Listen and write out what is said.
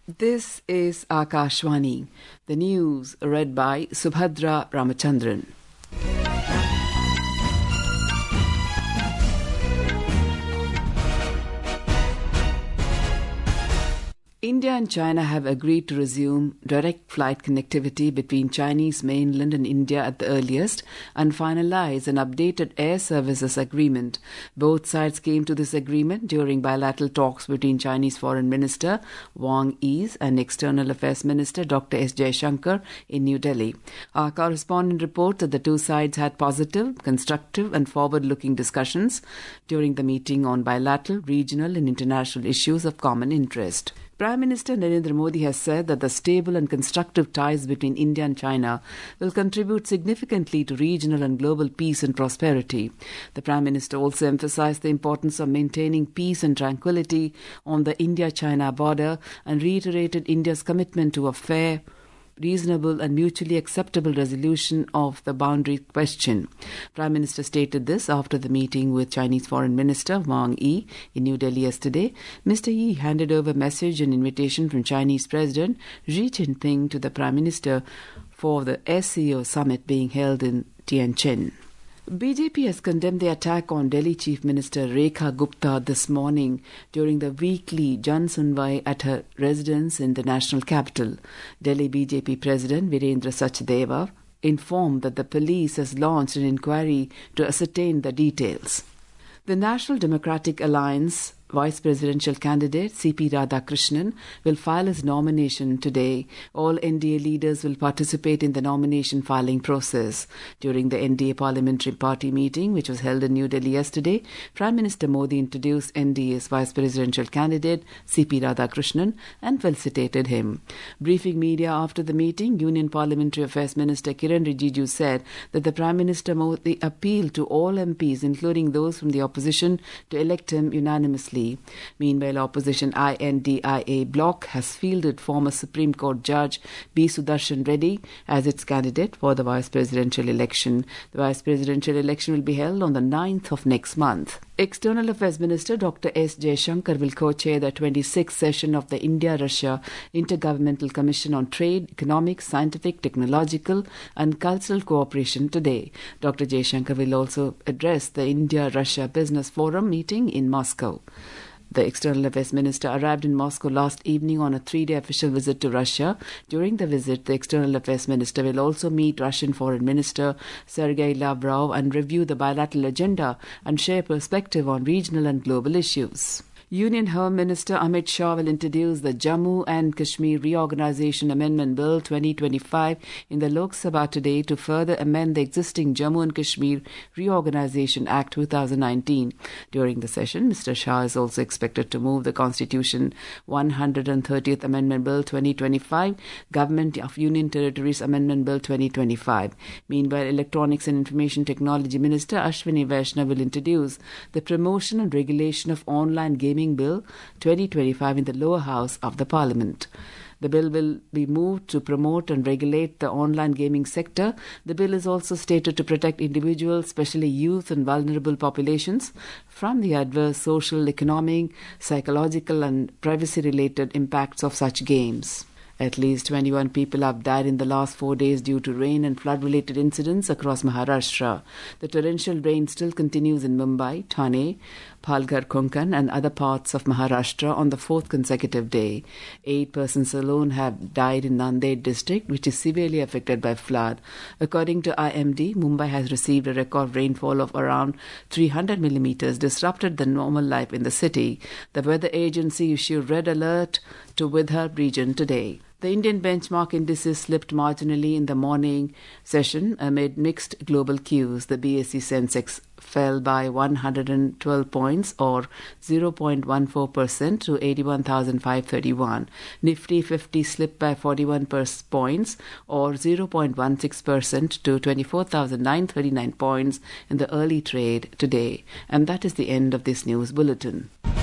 This is Akashvani. The news read by Subhadra Ramachandran. India and China have agreed to resume direct flight connectivity between Chinese mainland and India at the earliest and finalize an updated air services agreement. Both sides came to this agreement during bilateral talks between Chinese Foreign Minister Wang Yi and External Affairs Minister Dr. S. Jaishankar in New Delhi. Our correspondent reports that the two sides had positive, constructive and forward-looking discussions during the meeting on bilateral, regional and international issues of common interest. Prime Minister Narendra Modi has said that the stable and constructive ties between India and China will contribute significantly to regional and global peace and prosperity. The Prime Minister also emphasized the importance of maintaining peace and tranquility on the India-China border and reiterated India's commitment to a fair, reasonable and mutually acceptable resolution of the boundary question. Prime Minister stated this after the meeting with Chinese Foreign Minister Wang Yi in New Delhi yesterday. Mr. Yi handed over a message and invitation from Chinese President Xi Jinping to the Prime Minister for the SCO summit being held in Tianjin. BJP has condemned the attack on Delhi Chief Minister Rekha Gupta this morning during the weekly Jan Sunwai at her residence in the national capital. Delhi BJP President Virendra Sachdeva informed that the police has launched an inquiry to ascertain the details. The National Democratic Alliance Vice Presidential candidate C.P. Radhakrishnan will file his nomination today. All NDA leaders will participate in the nomination filing process. During the NDA Parliamentary Party meeting, which was held in New Delhi yesterday, Prime Minister Modi introduced NDA's Vice Presidential candidate C.P. Radhakrishnan and felicitated him. Briefing media after the meeting, Union Parliamentary Affairs Minister Kiran Rijiju said that the Prime Minister Modi appealed to all MPs, including those from the opposition, to elect him unanimously. Meanwhile, opposition INDIA bloc has fielded former Supreme Court Judge B. Sudarshan Reddy as its candidate for the vice presidential election. The vice presidential election will be held on the 9th of next month. External Affairs Minister Dr. S. Jaishankar will co-chair the 26th session of the India-Russia Intergovernmental Commission on Trade, Economic, Scientific, Technological and Cultural Cooperation today. Dr. Jaishankar will also address the India-Russia Business Forum meeting in Moscow. The External Affairs Minister arrived in Moscow last evening on a 3-day official visit to Russia. During the visit, the External Affairs Minister will also meet Russian Foreign Minister Sergei Lavrov and review the bilateral agenda and share perspective on regional and global issues. Union Home Minister Amit Shah will introduce the Jammu and Kashmir Reorganisation Amendment Bill 2025 in the Lok Sabha today to further amend the existing Jammu and Kashmir Reorganisation Act 2019. During the session, Mr. Shah is also expected to move the Constitution 130th Amendment Bill 2025, Government of Union Territories Amendment Bill 2025. Meanwhile, Electronics and Information Technology Minister Ashwini Vaishnav will introduce the Promotion and Regulation of Online Gaming Bill 2025 in the lower house of the Parliament. The bill will be moved to promote and regulate the online gaming sector. The bill is also stated to protect individuals, especially youth and vulnerable populations, from the adverse social, economic, psychological and privacy-related impacts of such games. At least 21 people have died in the last 4 days due to rain and flood-related incidents across Maharashtra. The torrential rain still continues in Mumbai, Thane, Palghar, Konkan and other parts of Maharashtra on the 4th consecutive day. 8 persons alone have died in Nanded district, which is severely affected by flood. According to IMD, Mumbai has received a record rainfall of around 300 millimeters, disrupted the normal life in the city. The weather agency issued red alert to Vidarbha region today. The Indian benchmark indices slipped marginally in the morning session amid mixed global cues. The BSE Sensex fell by 112 points or 0.14% to 81,531. Nifty 50 slipped by 41 points or 0.16% to 24,939 points in the early trade today. And that is the end of this news bulletin.